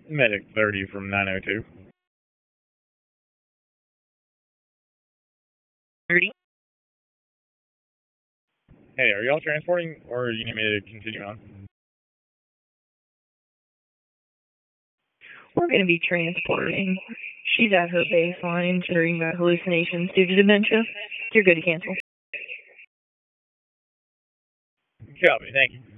Medic 30 from 902. 30. Hey, are y'all transporting, or you need me to continue on? We're going to be transporting. She's at her baseline during the hallucinations due to dementia. You're good to cancel. Copy, thank you.